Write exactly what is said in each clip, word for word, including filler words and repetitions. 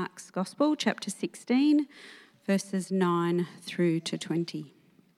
Mark's Gospel, chapter sixteen, verses nine through to twenty.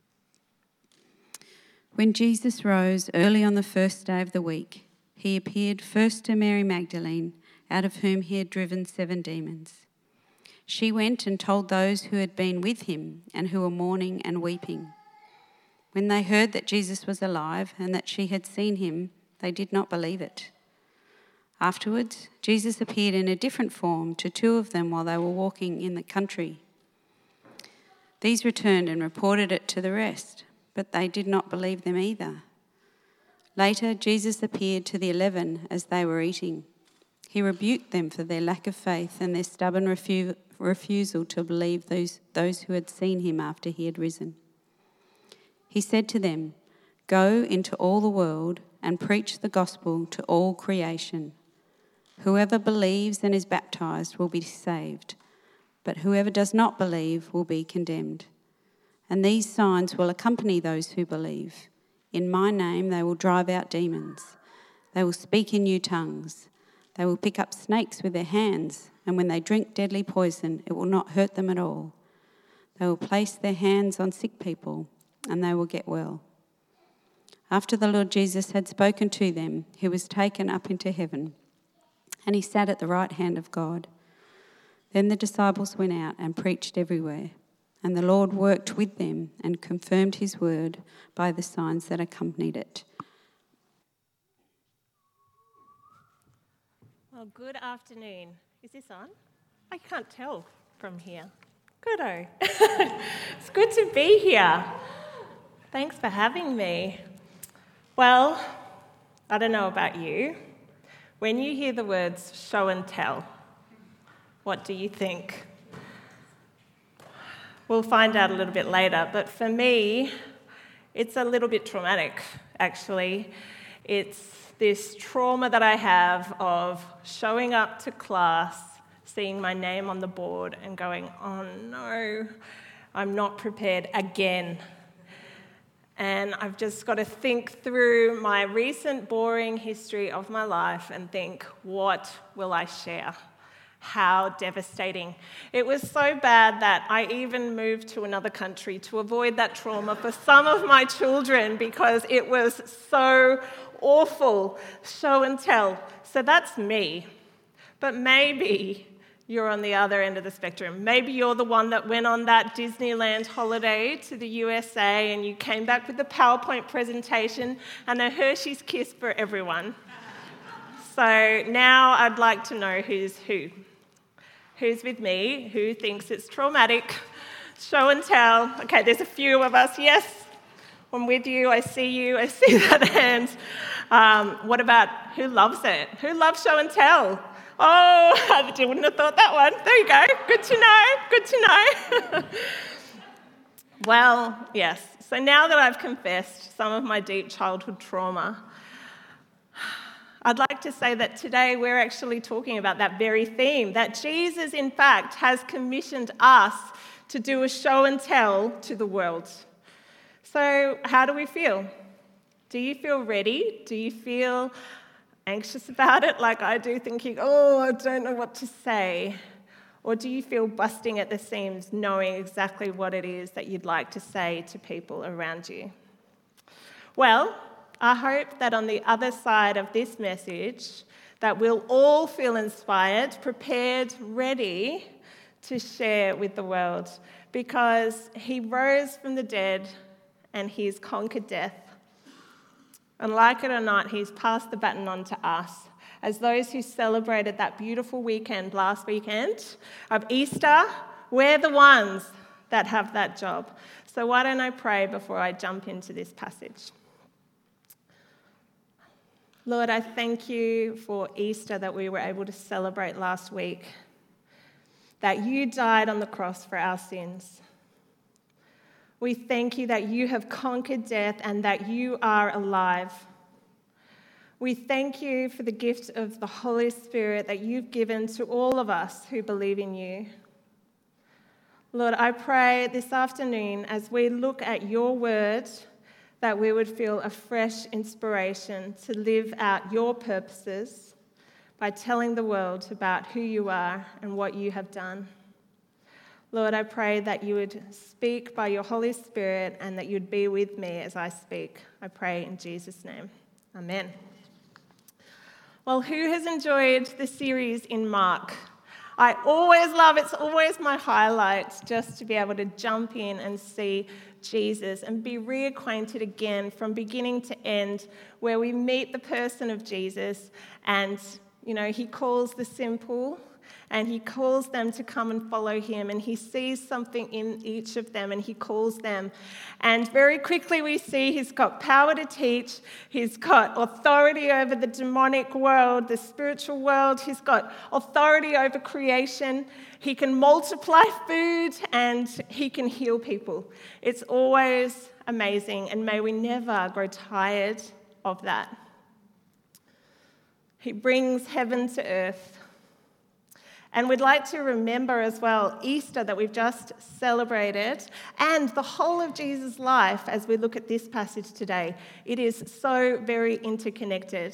When Jesus rose early on the first day of the week, he appeared first to Mary Magdalene, out of whom he had driven seven demons. She went and told those who had been with him and who were mourning and weeping. When they heard that Jesus was alive and that she had seen him, they did not believe it. Afterwards, Jesus appeared in a different form to two of them while they were walking in the country. These returned and reported it to the rest, but they did not believe them either. Later, Jesus appeared to the eleven as they were eating. He rebuked them for their lack of faith and their stubborn refu- refusal to believe those, those who had seen him after he had risen. He said to them, "Go into all the world and preach the gospel to all creation. Whoever believes and is baptized will be saved, but whoever does not believe will be condemned. And these signs will accompany those who believe. In my name they will drive out demons. They will speak in new tongues. They will pick up snakes with their hands, and when they drink deadly poison, it will not hurt them at all. They will place their hands on sick people, and they will get well." After the Lord Jesus had spoken to them, he was taken up into heaven, and he sat at the right hand of God. Then the disciples went out and preached everywhere, and the Lord worked with them and confirmed his word by the signs that accompanied it. Well, good afternoon. Is this on? I can't tell from here. Good-o. It's good to be here. Thanks for having me. Well, I don't know about you. When you hear the words show and tell, what do you think? We'll find out a little bit later, but for me, it's a little bit traumatic, actually. It's this trauma that I have of showing up to class, seeing my name on the board and going, oh no, I'm not prepared again. And I've just got to think through my recent boring history of my life and think, what will I share? How devastating. It was so bad that I even moved to another country to avoid that trauma for some of my children because it was so awful. Show and tell. So that's me. But maybe you're on the other end of the spectrum. Maybe you're the one that went on that Disneyland holiday to the U S A and you came back with a PowerPoint presentation and a Hershey's Kiss for everyone. So now I'd like to know who's who. Who's with me? Who thinks it's traumatic? Show and tell. Okay, there's a few of us. Yes, I'm with you. I see you. I see that hand. Um, what about who loves it? Who loves show and tell? Oh, I wouldn't have thought that one. There you go. Good to know. Good to know. Well, yes. So now that I've confessed some of my deep childhood trauma, I'd like to say that today we're actually talking about that very theme, that Jesus, in fact, has commissioned us to do a show and tell to the world. So how do we feel? Do you feel ready? Do you feel anxious about it like I do, thinking, oh, I don't know what to say? Or do you feel busting at the seams, knowing exactly what it is that you'd like to say to people around you? Well, I hope that on the other side of this message, that we'll all feel inspired, prepared, ready to share with the world, because he rose from the dead and he's conquered death. And like it or not, he's passed the baton on to us as those who celebrated that beautiful weekend last weekend of Easter. We're the ones that have that job. So why don't I pray before I jump into this passage? Lord, I thank you for Easter that we were able to celebrate last week, that you died on the cross for our sins. We thank you that you have conquered death and that you are alive. We thank you for the gift of the Holy Spirit that you've given to all of us who believe in you. Lord, I pray this afternoon as we look at your word that we would feel a fresh inspiration to live out your purposes, by telling the world about who you are and what you have done. Lord, I pray that you would speak by your Holy Spirit and that you'd be with me as I speak. I pray in Jesus' name. Amen. Well, who has enjoyed the series in Mark? I always love, it's always my highlight just to be able to jump in and see Jesus and be reacquainted again from beginning to end, where we meet the person of Jesus and, you know, he calls the simple and he calls them to come and follow him, and he sees something in each of them and he calls them. And very quickly we see he's got power to teach, he's got authority over the demonic world, the spiritual world, he's got authority over creation, he can multiply food and he can heal people. It's always amazing, and may we never grow tired of that. He brings heaven to earth. And we'd like to remember as well Easter that we've just celebrated and the whole of Jesus' life as we look at this passage today. It is so very interconnected.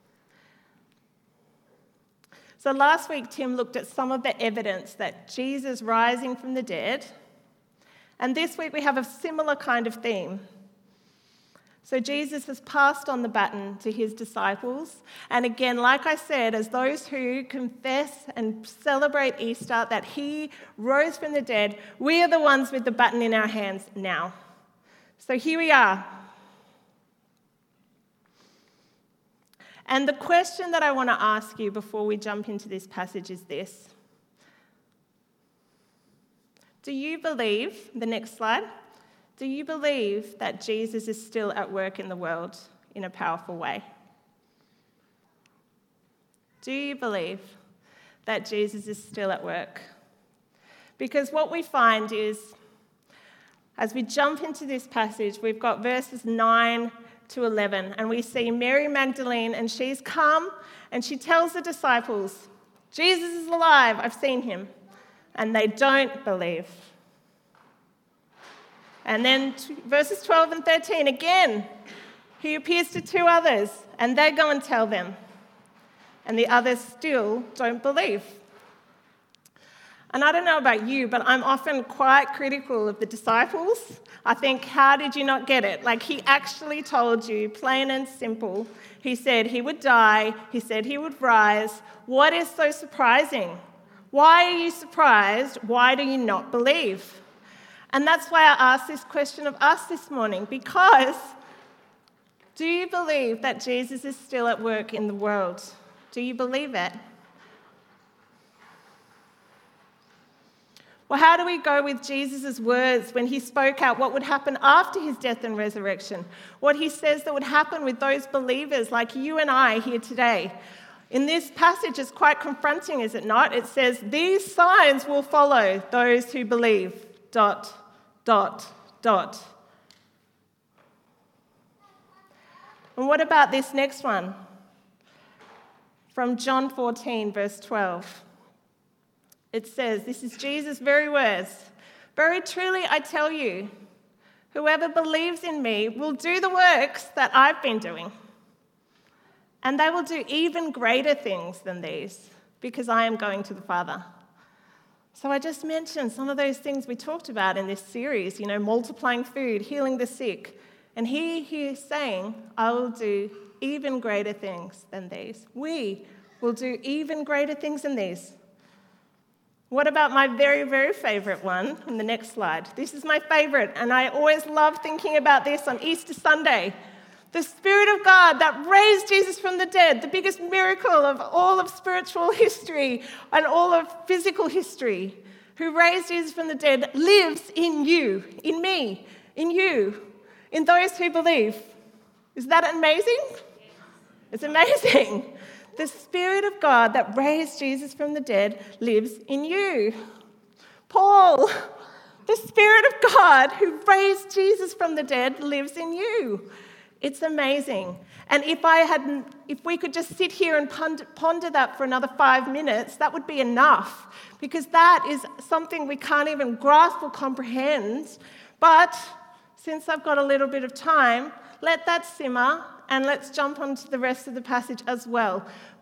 So last week, Tim looked at some of the evidence that Jesus rising from the dead. And this week we have a similar kind of theme. So Jesus has passed on the baton to his disciples. And again, like I said, as those who confess and celebrate Easter, that he rose from the dead, we are the ones with the baton in our hands now. So here we are. And the question that I want to ask you before we jump into this passage is this. Do you believe, the next slide, do you believe that Jesus is still at work in the world in a powerful way? Do you believe that Jesus is still at work? Because what we find is, as we jump into this passage, we've got verses nine to eleven, and we see Mary Magdalene, and she's come, and she tells the disciples, Jesus is alive, I've seen him. And they don't believe. And then verses twelve and thirteen, again, he appears to two others, and they go and tell them. And the others still don't believe. And I don't know about you, but I'm often quite critical of the disciples. I think, how did you not get it? Like, he actually told you, plain and simple. He said he would die. He said he would rise. What is so surprising? Why are you surprised? Why do you not believe? And that's why I asked this question of us this morning, because do you believe that Jesus is still at work in the world? Do you believe it? Well, how do we go with Jesus' words when he spoke out what would happen after his death and resurrection? What he says that would happen with those believers like you and I here today. In this passage, it's quite confronting, is it not? It says, these signs will follow those who believe, dot, dot, dot. And what about this next one? From John fourteen, verse twelve. It says, this is Jesus' very words, very truly I tell you, whoever believes in me will do the works that I've been doing. And they will do even greater things than these, because I am going to the Father. So I just mentioned some of those things we talked about in this series, you know, multiplying food, healing the sick. And he here is saying, I will do even greater things than these. We will do even greater things than these. What about my very, very favourite one in the next slide? This is my favourite, and I always love thinking about this on Easter Sunday. The Spirit of God that raised Jesus from the dead, the biggest miracle of all of spiritual history and all of physical history, who raised Jesus from the dead, lives in you, in me, in you, in those who believe. Is that amazing? It's amazing. The Spirit of God that raised Jesus from the dead lives in you. Paul, the Spirit of God who raised Jesus from the dead lives in you. It's amazing. And if I hadn't, if we could just sit here and ponder, ponder that for another five minutes, that would be enough, because that is something we can't even grasp or comprehend. But since I've got a little bit of time, let that simmer, and let's jump onto the rest of the passage as well. But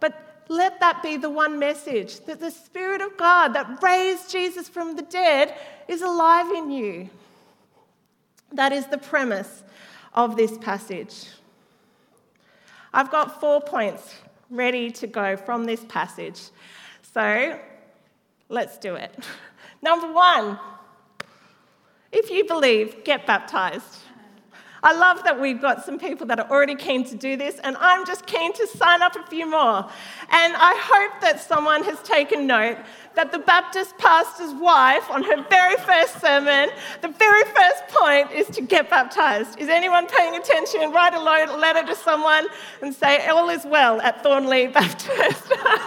let that be the one message, that the Spirit of God that raised Jesus from the dead is alive in you. That is the premise of this passage. I've got four points ready to go from this passage. So let's do it. Number one, if you believe, get baptized. I love that we've got some people that are already keen to do this, and I'm just keen to sign up a few more. And I hope that someone has taken note that the Baptist pastor's wife, on her very first sermon, the very first point is to get baptized. Is anyone paying attention? Write a letter to someone and say, all is well at Thornley Baptist.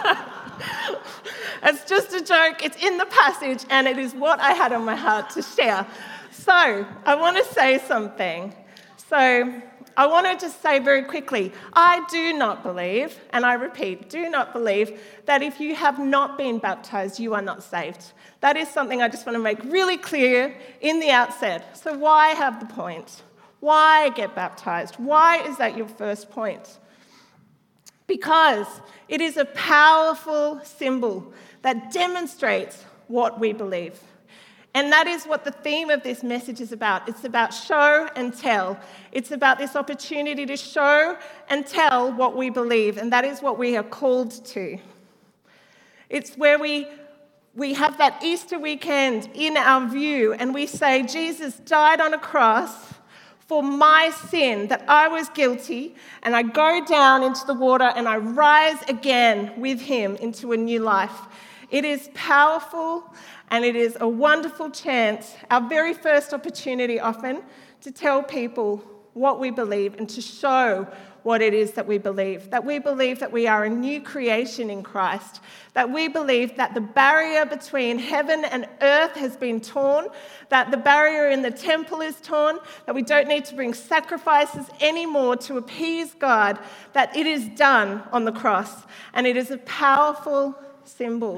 It's just a joke. It's in the passage, and it is what I had on my heart to share. So I want to say something. So I want to just say very quickly, I do not believe, and I repeat, do not believe that if you have not been baptized, you are not saved. That is something I just want to make really clear in the outset. So why have the point? Why get baptized? Why is that your first point? Because it is a powerful symbol that demonstrates what we believe. And that is what the theme of this message is about. It's about show and tell. It's about this opportunity to show and tell what we believe, and that is what we are called to. It's where we, we have that Easter weekend in our view, and we say, Jesus died on a cross for my sin, that I was guilty, and I go down into the water and I rise again with him into a new life. It is powerful, and it is a wonderful chance, our very first opportunity often, to tell people what we believe and to show what it is that we believe. That we believe that we are a new creation in Christ. That we believe that the barrier between heaven and earth has been torn. That the barrier in the temple is torn. That we don't need to bring sacrifices anymore to appease God. That it is done on the cross. And it is a powerful symbol.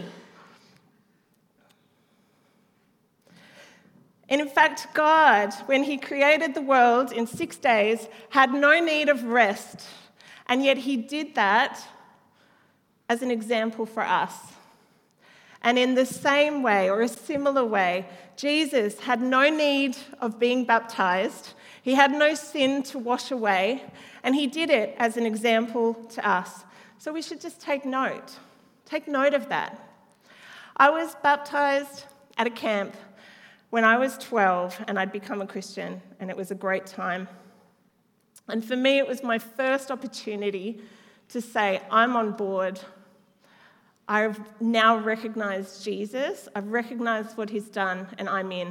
And in fact, God, when he created the world in six days, had no need of rest. And yet he did that as an example for us. And in the same way, or a similar way, Jesus had no need of being baptized. He had no sin to wash away. And he did it as an example to us. So we should just take note. Take note of that. I was baptized at a camp when I was twelve, and I'd become a Christian, and it was a great time. And for me, it was my first opportunity to say, I'm on board. I've now recognized Jesus. I've recognized what he's done, and I'm in.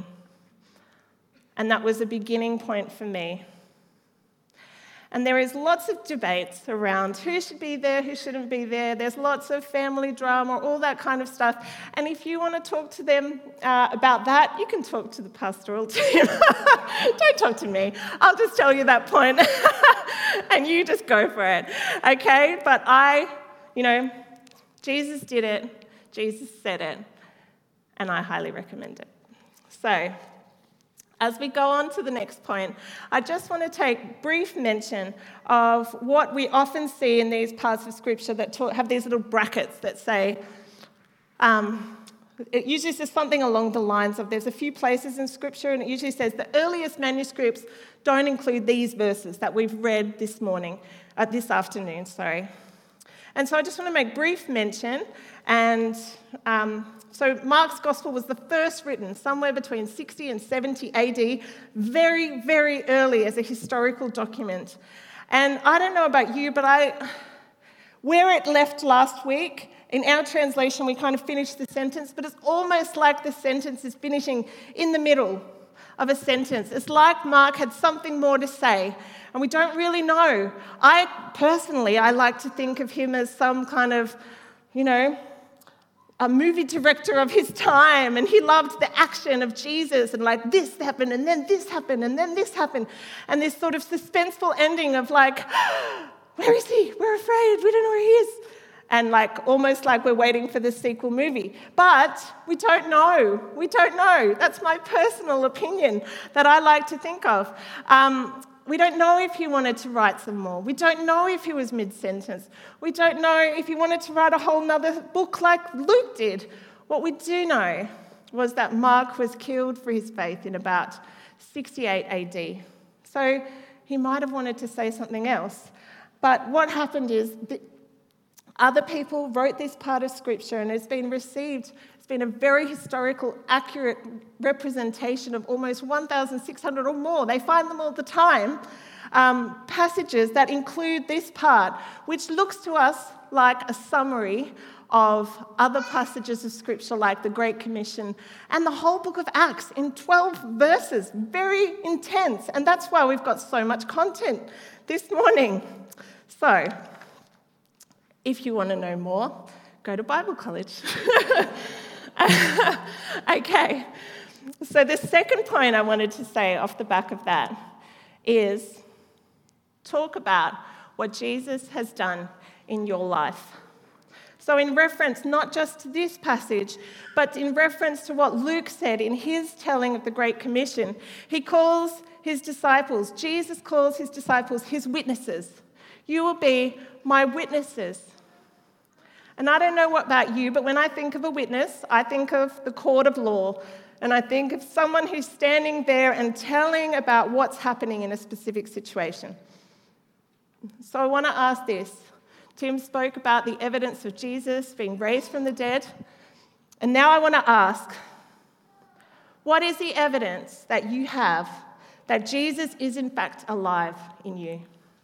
And that was a beginning point for me. And there is lots of debates around who should be there, who shouldn't be there. There's lots of family drama, all that kind of stuff. And if you want to talk to them uh, about that, you can talk to the pastoral team. Don't talk to me. I'll just tell you that point. And you just go for it. Okay? But I, you know, Jesus did it. Jesus said it. And I highly recommend it. So, as we go on to the next point, I just want to take brief mention of what we often see in these parts of Scripture that talk, have these little brackets that say, um, it usually says something along the lines of, there's a few places in Scripture, and it usually says the earliest manuscripts don't include these verses that we've read this morning, uh, this afternoon, sorry. And so I just want to make brief mention, and um, so Mark's Gospel was the first written somewhere between sixty and seventy A D, very, very early as a historical document. And I don't know about you, but I, where it left last week, in our translation we kind of finished the sentence, but it's almost like the sentence is finishing in the middle of a sentence. It's like Mark had something more to say, and we don't really know. I personally, I like to think of him as some kind of, you know, a movie director of his time, and he loved the action of Jesus, and like this happened, and then this happened, and then this happened, and this sort of suspenseful ending of like, where is he? We're afraid, we don't know where he is. And like almost like we're waiting for the sequel movie. But we don't know. We don't know. That's my personal opinion that I like to think of. Um, we don't know if he wanted to write some more. We don't know if he was mid-sentence. We don't know if he wanted to write a whole nother book like Luke did. What we do know was that Mark was killed for his faith in about sixty-eight A D. So he might have wanted to say something else. But what happened is that other people wrote this part of Scripture, and it's been received. It's been a very historical, accurate representation of almost one thousand six hundred or more. They find them all the time. Um, passages that include this part, which looks to us like a summary of other passages of Scripture like the Great Commission and the whole book of Acts in twelve verses. Very intense. And that's why we've got so much content this morning. So, if you want to know more, go to Bible college. Okay, so the second point I wanted to say off the back of that is talk about what Jesus has done in your life. So in reference not just to this passage, but in reference to what Luke said in his telling of the Great Commission, he calls his disciples, Jesus calls his disciples his witnesses. You will be my witnesses. And I don't know what about you, but when I think of a witness, I think of the court of law. And I think of someone who's standing there and telling about what's happening in a specific situation. So I want to ask this. Tim spoke about the evidence of Jesus being raised from the dead. And now I want to ask, what is the evidence that you have that Jesus is in fact alive in you?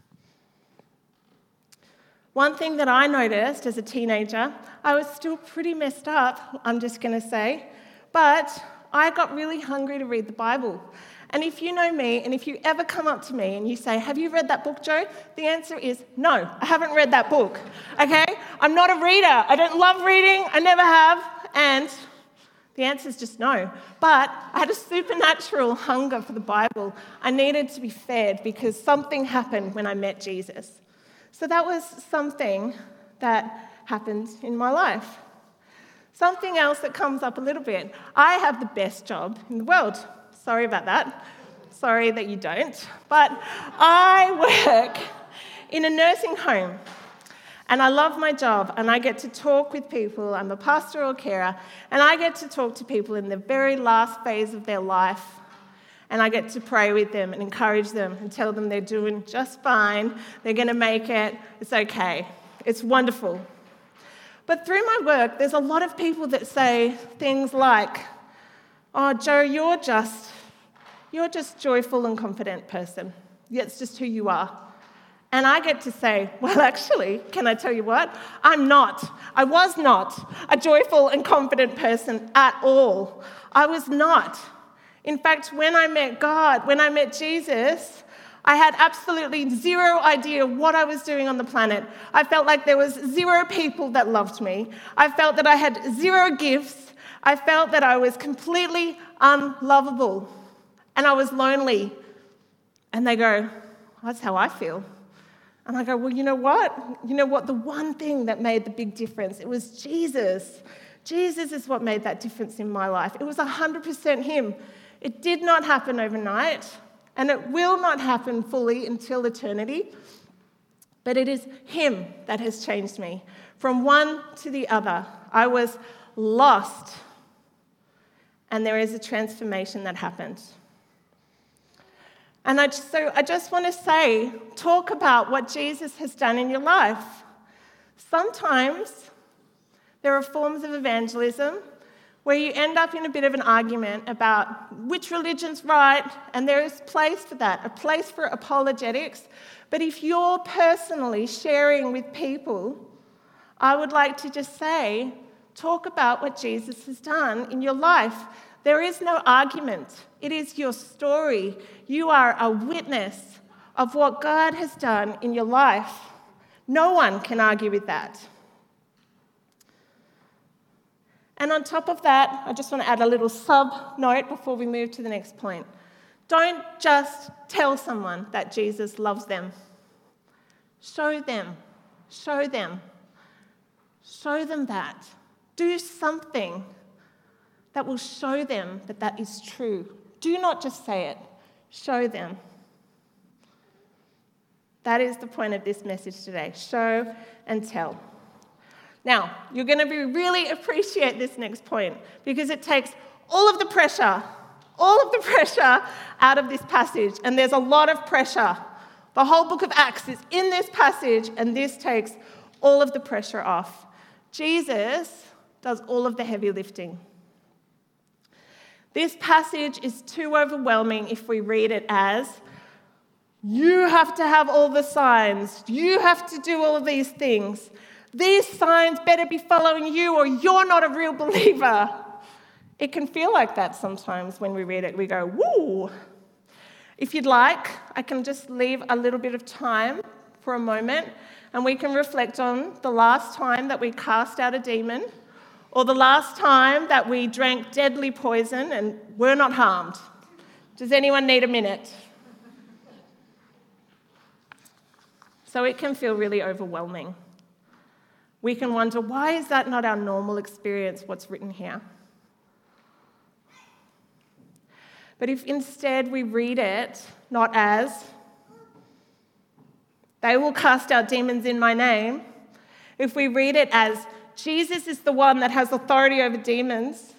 One thing that I noticed as a teenager, I was still pretty messed up, I'm just going to say, but I got really hungry to read the Bible. And if you know me, and if you ever come up to me and you say, have you read that book, Joe? The answer is no, I haven't read that book, okay? I'm not a reader. I don't love reading. I never have. And the answer is just no. But I had a supernatural hunger for the Bible. I needed to be fed because something happened when I met Jesus. So that was something that happened in my life. Something else that comes up a little bit. I have the best job in the world. Sorry about that. Sorry that you don't. But I work in a nursing home. And I love my job. And I get to talk with people. I'm a pastoral carer. And I get to talk to people in the very last phase of their life. And I get to pray with them and encourage them and tell them they're doing just fine. They're going to make it. It's okay. It's wonderful. But through my work, there's a lot of people that say things like, oh, Joe, you're just, you're just joyful and confident person. That's just who you are. And I get to say, well, actually, can I tell you what? I'm not. I was not a joyful and confident person at all. I was not. In fact, when I met God, when I met Jesus, I had absolutely zero idea what I was doing on the planet. I felt like there was zero people that loved me. I felt that I had zero gifts. I felt that I was completely unlovable. And I was lonely. And they go, that's how I feel. And I go, well, you know what? You know what? The one thing that made the big difference, it was Jesus. Jesus is what made that difference in my life. It was one hundred percent him. It did not happen overnight, and it will not happen fully until eternity, but it is him that has changed me. From one to the other, I was lost, and there is a transformation that happened. And I just, so I just want to say, talk about what Jesus has done in your life. Sometimes there are forms of evangelism where you end up in a bit of an argument about which religion's right, and there is place for that, a place for apologetics. But if you're personally sharing with people, I would like to just say, talk about what Jesus has done in your life. There is no argument. It is your story. You are a witness of what God has done in your life. No one can argue with that. And on top of that, I just want to add a little sub-note before we move to the next point. Don't just tell someone that Jesus loves them. Show them. Show them. Show them that. Do something that will show them that that is true. Do not just say it. Show them. That is the point of this message today. Show and tell. Now, you're going to be really appreciate this next point because it takes all of the pressure, all of the pressure out of this passage. And there's a lot of pressure. The whole book of Acts is in this passage, and this takes all of the pressure off. Jesus does all of the heavy lifting. This passage is too overwhelming if we read it as, you have to have all the signs, you have to do all of these things. These signs better be following you or you're not a real believer. It can feel like that sometimes when we read it. We go, woo. If you'd like, I can just leave a little bit of time for a moment and we can reflect on the last time that we cast out a demon or the last time that we drank deadly poison and were not harmed. Does anyone need a minute? So it can feel really overwhelming. We can wonder, why is that not our normal experience, what's written here? But if instead we read it not as, they will cast out demons in my name, if we read it as, Jesus is the one that has authority over demons,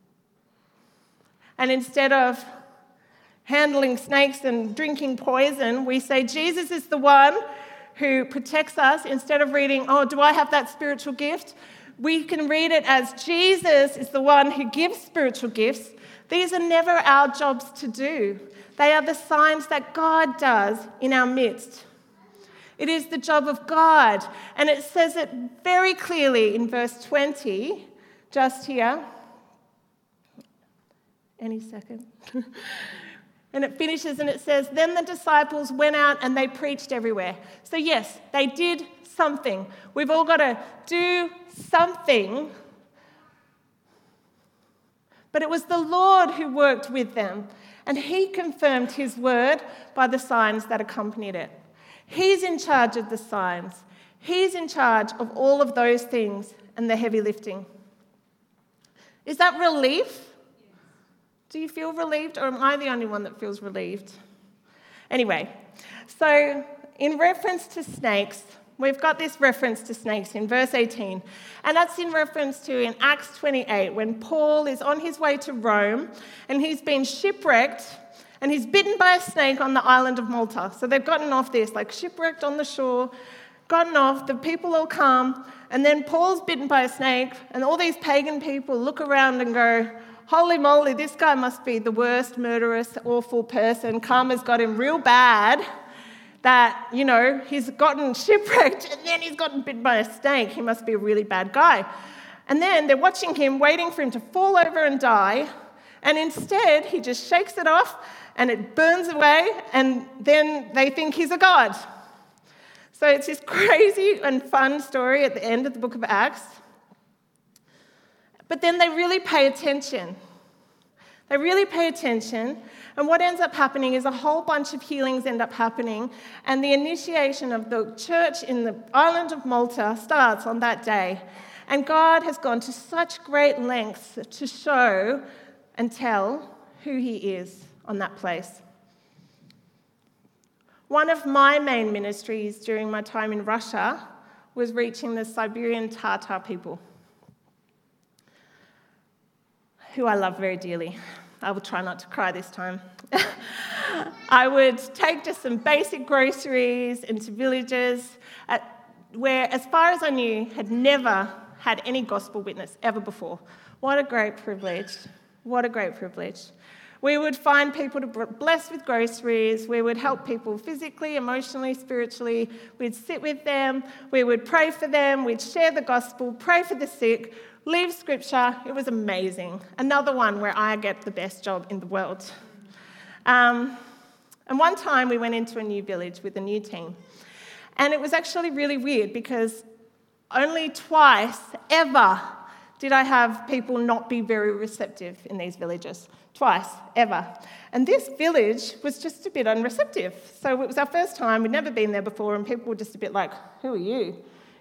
and instead of handling snakes and drinking poison, we say Jesus is the one who protects us. Instead of reading, oh, do I have that spiritual gift? We can read it as Jesus is the one who gives spiritual gifts. These are never our jobs to do. They are the signs that God does in our midst. It is the job of God. And it says it very clearly in verse twenty, just here. Any second. And it finishes and it says, then the disciples went out and they preached everywhere. So yes, they did something. We've all got to do something. But it was the Lord who worked with them. And he confirmed his word by the signs that accompanied it. He's in charge of the signs. He's in charge of all of those things and the heavy lifting. Is that relief? Do you feel relieved, or am I the only one that feels relieved? Anyway, so in reference to snakes, we've got this reference to snakes in verse eighteen, and that's in reference to in Acts twenty-eight, when Paul is on his way to Rome, and he's been shipwrecked, and he's bitten by a snake on the island of Malta. So they've gotten off this, like shipwrecked on the shore, gotten off, the people all calm, and then Paul's bitten by a snake, and all these pagan people look around and go, holy moly, this guy must be the worst, murderous, awful person. Karma's got him real bad that, you know, he's gotten shipwrecked and then he's gotten bitten by a snake. He must be a really bad guy. And then they're watching him, waiting for him to fall over and die. And instead, he just shakes it off and it burns away. And then they think he's a god. So it's this crazy and fun story at the end of the book of Acts. But then they really pay attention. They really pay attention. And what ends up happening is a whole bunch of healings end up happening. And the initiation of the church in the island of Malta starts on that day. And God has gone to such great lengths to show and tell who he is on that place. One of my main ministries during my time in Russia was reaching the Siberian Tatar people, who I love very dearly. I will try not to cry this time. I would take just some basic groceries into villages at, where, as far as I knew, had never had any gospel witness ever before. What a great privilege. What a great privilege. We would find people to bless with groceries. We would help people physically, emotionally, spiritually. We'd sit with them. We would pray for them. We'd share the gospel, pray for the sick, leave scripture. It was amazing. Another one where I get the best job in the world. Um, and one time we went into a new village with a new team. And it was actually really weird because only twice ever did I have people not be very receptive in these villages. Twice, ever. And this village was just a bit unreceptive. So it was our first time. We'd never been there before, and people were just a bit like, who are you?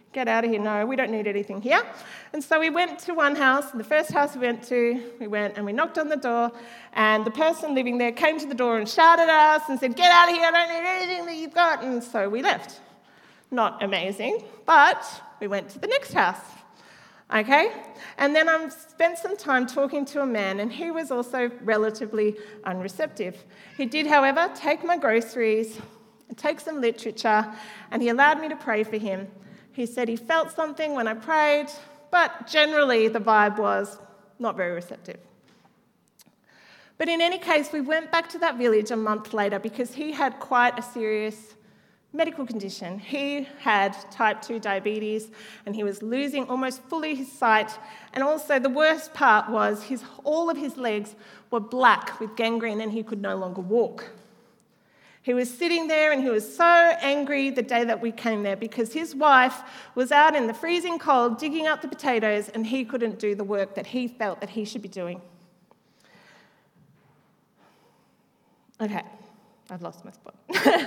get out of here. No, we don't need anything here. And so we went to one house, and the first house we went to, we went and we knocked on the door, and the person living there came to the door and shouted at us and said, get out of here, I don't need anything that you've got. And so we left. Not amazing, but we went to the next house. Okay? And then I spent some time talking to a man, and he was also relatively unreceptive. He did, however, take my groceries, take some literature, and he allowed me to pray for him. He said he felt something when I prayed, but generally the vibe was not very receptive. But in any case, we went back to that village a month later because he had quite a serious medical condition. He had type two diabetes, and he was losing almost fully his sight. And also the worst part was his, all of his legs were black with gangrene, and he could no longer walk. He was sitting there, and he was so angry the day that we came there because his wife was out in the freezing cold digging up the potatoes, and he couldn't do the work that he felt that he should be doing. Okay, I've lost my spot.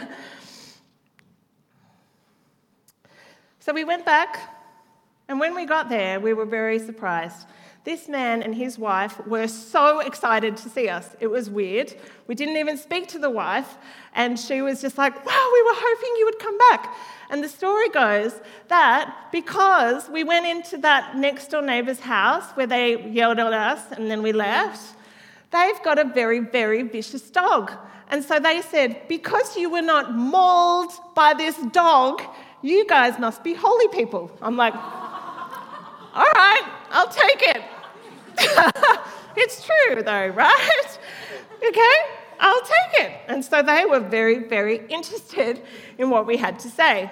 So we went back, and when we got there, we were very surprised. This man and his wife were so excited to see us. It was weird. We didn't even speak to the wife, and she was just like, wow, we were hoping you would come back. And the story goes that because we went into that next-door neighbour's house where they yelled at us and then we left, they've got a very, very vicious dog. And so they said, because you were not mauled by this dog, you guys must be holy people. I'm like, all right, I'll take it. It's true though, right? Okay, I'll take it. And so they were very, very interested in what we had to say.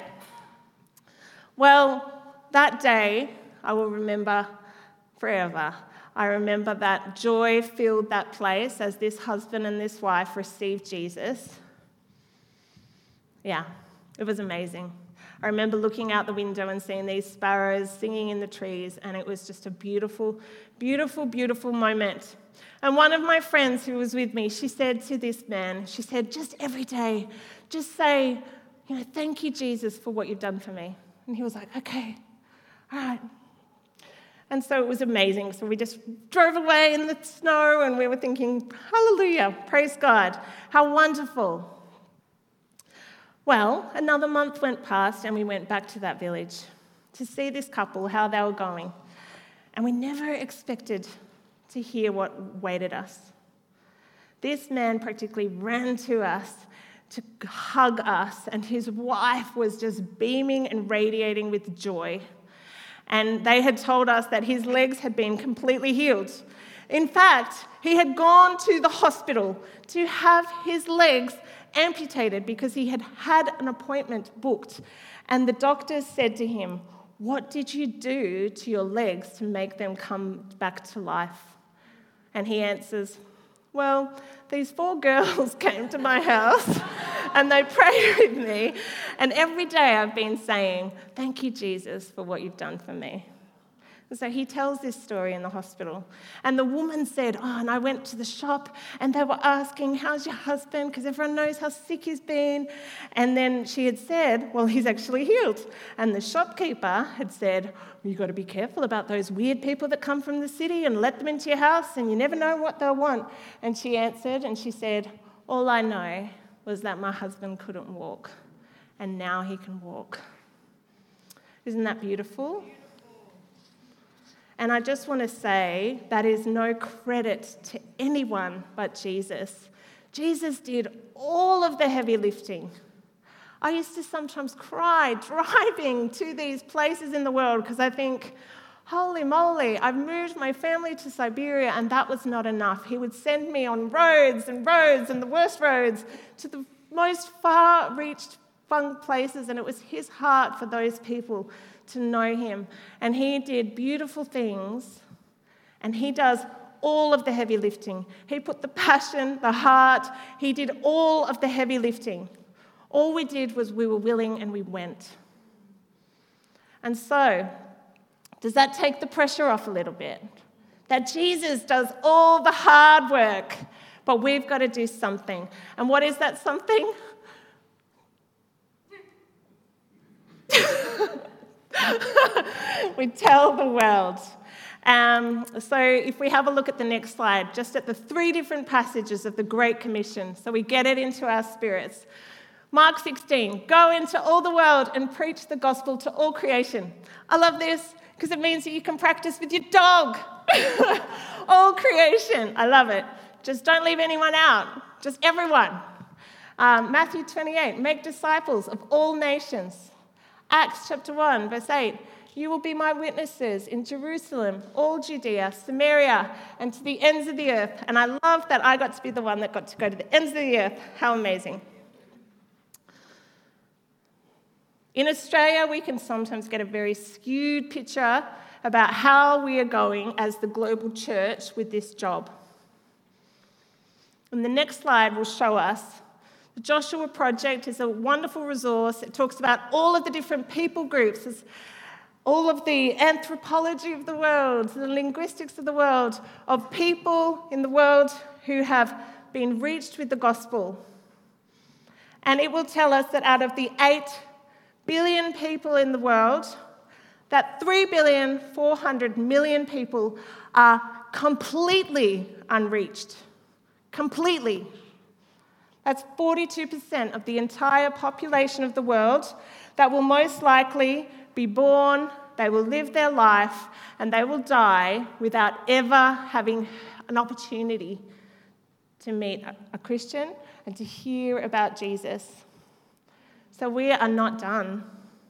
Well, that day I will remember forever. I remember that joy filled that place as this husband and this wife received Jesus. Yeah, it was amazing. I remember looking out the window and seeing these sparrows singing in the trees, and it was just a beautiful, beautiful, beautiful moment. And one of my friends who was with me, she said to this man, she said, just every day, just say, you know, thank you, Jesus, for what you've done for me. And he was like, okay, all right. And so it was amazing. So we just drove away in the snow, and we were thinking, hallelujah, praise God, how wonderful. Well, another month went past, and we went back to that village to see this couple, how they were going. And we never expected to hear what waited us. This man practically ran to us to hug us, and his wife was just beaming and radiating with joy. And they had told us that his legs had been completely healed. In fact, he had gone to the hospital to have his legs amputated because he had had an appointment booked. And the doctors said to him, what did you do to your legs to make them come back to life? And he answers, well, these four girls came to my house and they prayed with me. And every day I've been saying, thank you, Jesus, for what you've done for me. And so he tells this story in the hospital. And the woman said, oh, and I went to the shop and they were asking, how's your husband? Because everyone knows how sick he's been. And then she had said, well, he's actually healed. And the shopkeeper had said, well, you've got to be careful about those weird people that come from the city and let them into your house and you never know what they'll want. And she answered and she said, all I know was that my husband couldn't walk and now he can walk. Isn't that beautiful? And I just want to say that is no credit to anyone but Jesus. Jesus did all of the heavy lifting. I used to sometimes cry driving to these places in the world because I think, holy moly, I've moved my family to Siberia and that was not enough. He would send me on roads and roads and the worst roads to the most far-reached fun places, and it was his heart for those people to know him. And he did beautiful things, and he does all of the heavy lifting. He put the passion, the heart, he did all of the heavy lifting. All we did was we were willing and we went. And so, does that take the pressure off a little bit? That Jesus does all the hard work, but we've got to do something. And what is that something? We tell the world. Um, so if we have a look at the next slide, just at the three different passages of the Great Commission, so we get it into our spirits. Mark sixteen, go into all the world and preach the gospel to all creation. I love this because it means that you can practice with your dog. All creation. I love it. Just don't leave anyone out. Just everyone. Um, Matthew twenty-eight, make disciples of all nations. Acts chapter one, verse eight, you will be my witnesses in Jerusalem, all Judea, Samaria, and to the ends of the earth. And I love that I got to be the one that got to go to the ends of the earth. How amazing. In Australia, we can sometimes get a very skewed picture about how we are going as the global church with this job. And the next slide will show us the Joshua Project is a wonderful resource. It talks about all of the different people groups, all of the anthropology of the world, the linguistics of the world, of people in the world who have been reached with the gospel. And it will tell us that out of the eight billion people in the world, that three billion four hundred million people are completely unreached. Completely. That's forty-two percent of the entire population of the world that will most likely be born, they will live their life, and they will die without ever having an opportunity to meet a Christian and to hear about Jesus. So we are not done.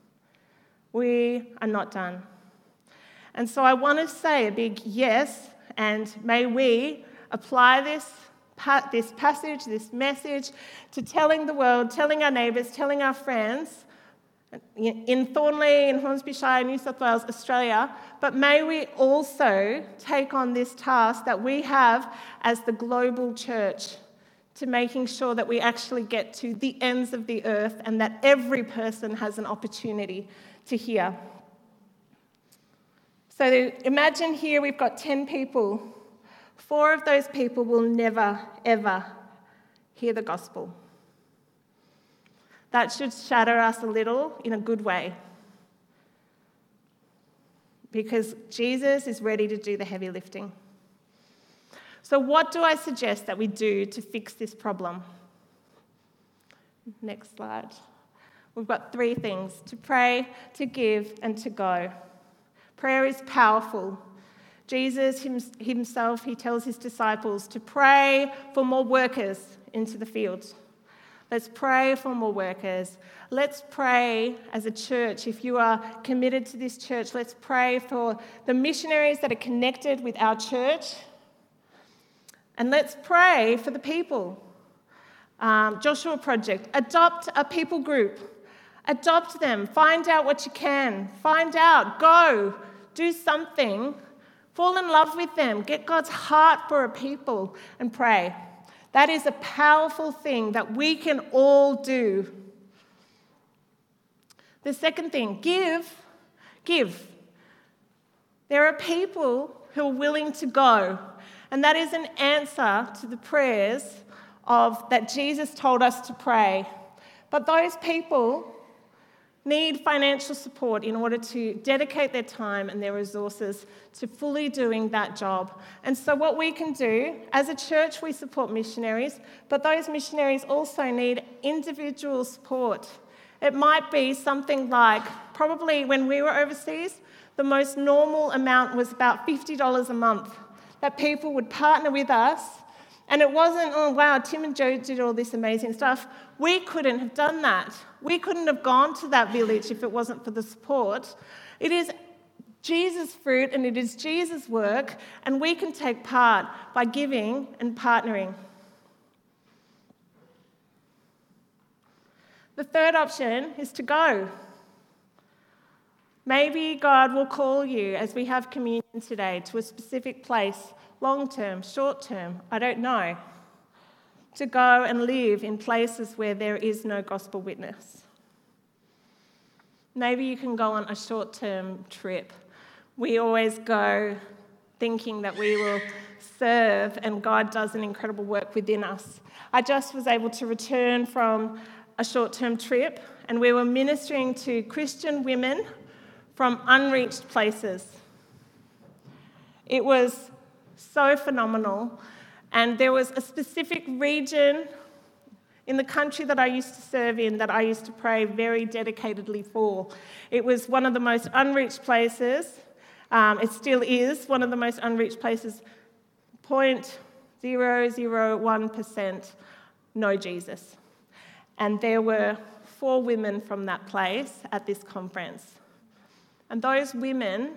We are not done. And so I want to say a big yes, and may we apply this, this passage, this message to telling the world, telling our neighbours, telling our friends, in Thornley, in Hornsby Shire, New South Wales, Australia, but may we also take on this task that we have as the global church to making sure that we actually get to the ends of the earth and that every person has an opportunity to hear. So imagine here we've got ten people. Four of those people will never, ever hear the gospel. That should shatter us a little in a good way, because Jesus is ready to do the heavy lifting. So what do I suggest that we do to fix this problem? Next slide. We've got three things: to pray, to give, and to go. Prayer is powerful. Jesus himself, he tells his disciples to pray for more workers into the fields. Let's pray for more workers. Let's pray as a church. If you are committed to this church, let's pray for the missionaries that are connected with our church. And let's pray for the people. Um, Joshua Project, adopt a people group. Adopt them. Find out what you can. Find out. Go. Do something. Fall in love with them. Get God's heart for a people and pray. That is a powerful thing that we can all do. The second thing, give. Give. There are people who are willing to go, and that is an answer to the prayers of that Jesus told us to pray. But those people need financial support in order to dedicate their time and their resources to fully doing that job. And so what we can do, as a church, we support missionaries, but those missionaries also need individual support. It might be something like, probably when we were overseas, the most normal amount was about fifty dollars a month that people would partner with us. And it wasn't, oh, wow, Tim and Joe did all this amazing stuff. We couldn't have done that. We couldn't have gone to that village if it wasn't for the support. It is Jesus' fruit and it is Jesus' work, and we can take part by giving and partnering. The third option is to go. Maybe God will call you, as we have communion today, to a specific place, long-term, short-term, I don't know, to go and live in places where there is no gospel witness. Maybe you can go on a short-term trip. We always go thinking that we will serve and God does an incredible work within us. I just was able to return from a short-term trip and we were ministering to Christian women from unreached places. It was so phenomenal. And there was a specific region in the country that I used to serve in that I used to pray very dedicatedly for. It was one of the most unreached places. Um, it still is one of the most unreached places. zero point zero zero one percent know Jesus. And there were four women from that place at this conference. And those women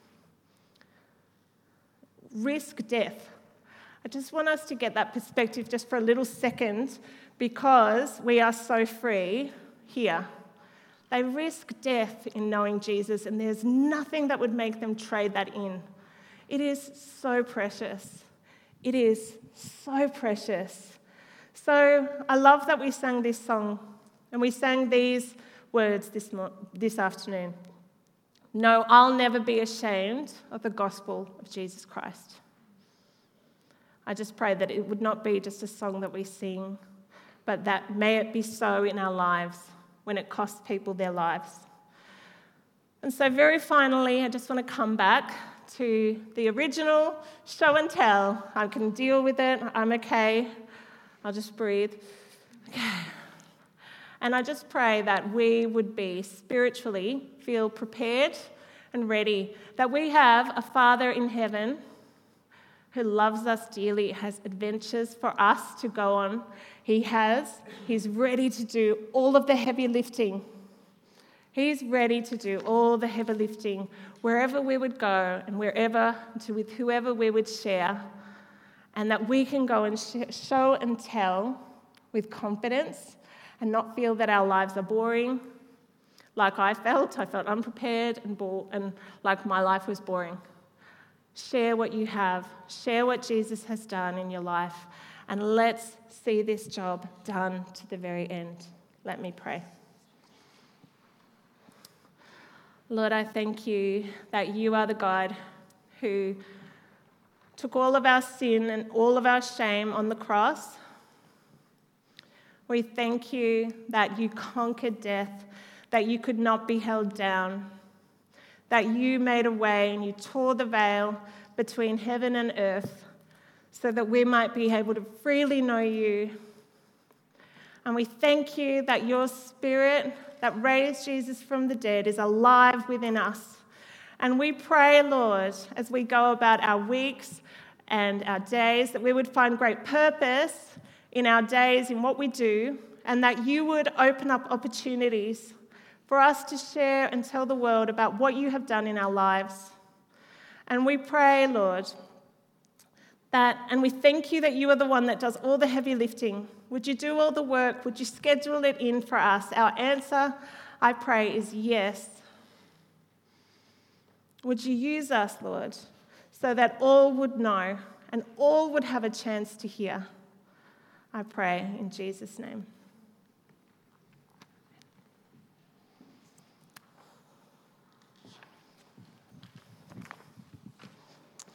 risk death. I just want us to get that perspective just for a little second, because we are so free here. They risk death in knowing Jesus, and there's nothing that would make them trade that in. It is so precious. It is so precious. So I love that we sang this song, and we sang these words this, mo- this afternoon. No, I'll never be ashamed of the gospel of Jesus Christ. I just pray that it would not be just a song that we sing, but that may it be so in our lives when it costs people their lives. And so very finally, I just want to come back to the original show and tell. I can deal with it. I'm okay. I'll just breathe. Okay. And I just pray that we would be spiritually, feel prepared and ready, that we have a Father in heaven who loves us dearly, has adventures for us to go on. He has. He's ready to do all of the heavy lifting. He's ready to do all the heavy lifting wherever we would go and wherever, to with whoever we would share, and that we can go and sh- show and tell with confidence and not feel that our lives are boring, like I felt. I felt unprepared and, bo- and like my life was boring. Share what you have. Share what Jesus has done in your life. And let's see this job done to the very end. Let me pray. Lord, I thank you that you are the God who took all of our sin and all of our shame on the cross. We thank you that you conquered death, that you could not be held down, that you made a way and you tore the veil between heaven and earth so that we might be able to freely know you. And we thank you that your Spirit that raised Jesus from the dead is alive within us. And we pray, Lord, as we go about our weeks and our days, that we would find great purpose in our days, in what we do, and that you would open up opportunities for us to share and tell the world about what you have done in our lives. And we pray, Lord, that, and we thank you that you are the one that does all the heavy lifting. Would you do all the work? Would you schedule it in for us? Our answer, I pray, is yes. Would you use us, Lord, so that all would know and all would have a chance to hear? I pray in Jesus' name.